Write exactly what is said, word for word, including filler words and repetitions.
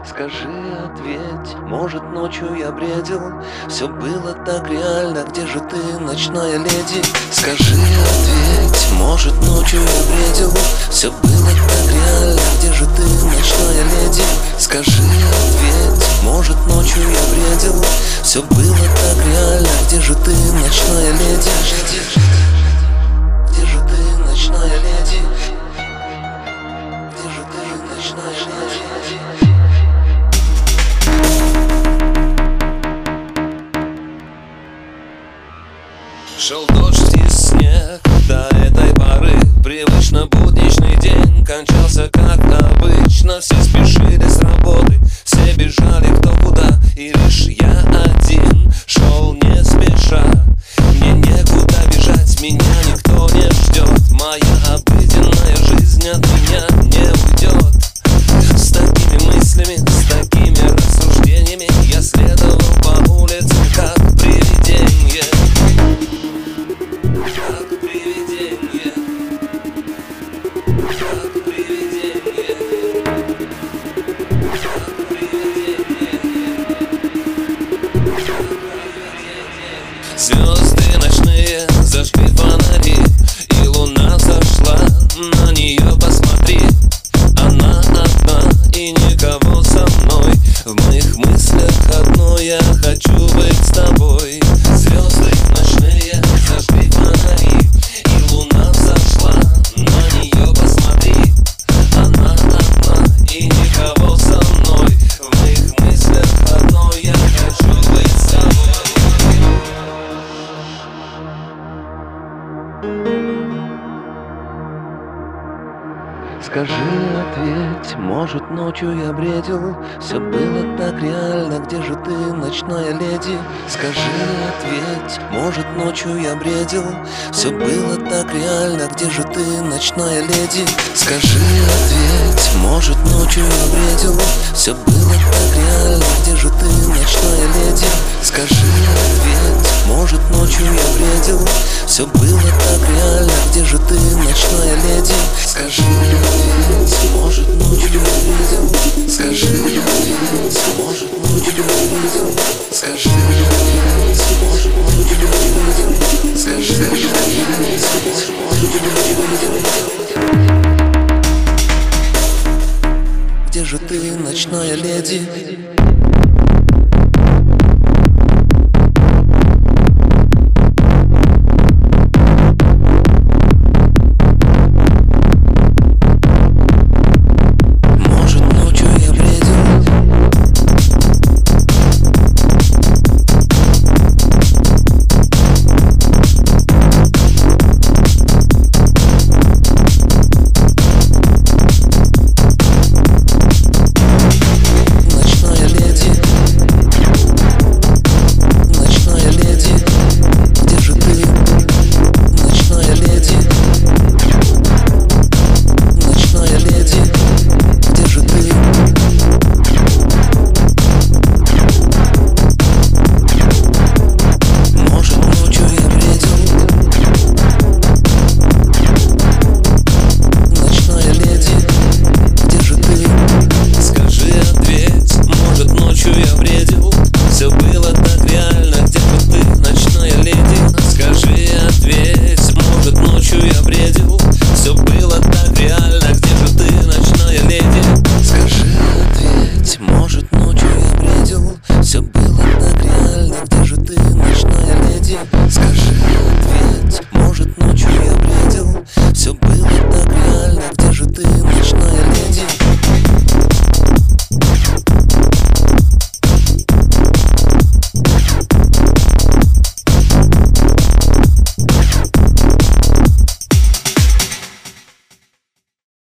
Скажи, ответь, может, ночью я бредил? Все было так реально, где же ты, ночная леди? Скажи, ответь, может, ночью я бредил? Все было так реально, где же ты, ночная леди? Скажи, ответь, может, ночью я бредил? Все было так реально, где же ты, ночная леди? Где же ты, ночная леди? Где же ты, ночная леди? Шел дождь и снег до этой поры. Привычно будничный день кончался как обычно. Все спешили с работы, все бежали кто куда. И лишь я один шел не спеша. Мне некуда бежать, меня никто не ждет. Моя обыденная жизнь от меня не уйдет. С такими мыслями, с такими рассуждениями я следовал по улице как привидение. Как привидение, как привидение, как привидение. Звезды ночные зажгли фонари, и луна зашла, на нее посмотри. Она одна и никого со мной. В моих мыслях одно: я хочу быть с тобой. Звезды ночные зажгли фонари, и луна взошла, на нее посмотри. Она одна и никого со мной. В моих мыслях одно: я хочу быть с тобой. Скажи, ответь, может, ночью я бредил? Все было так реально, где же ты, ночная леди? Скажи, ответь, может, ночью я бредил? Все было так реально, где же ты, ночная леди? Скажи, ответь, может, ночью я бредил? Все было так реально, где же ты, ночная леди? Скажи, ответь, может, ночью я бредил? Все было так реально, где же ты, ночная леди? Скажи, ответь, может, ночью я бредил? Скажи, ответь, может, ночью я бредил? Скажи, ответь, может, ночью я бредил? Скажи, ответь, может, ночью я бредил? Где же ты, ночная леди? Все было так реально, где бы ты, ночная леди? Скажи, ответь, может, ночью я бредил? Все было так реально.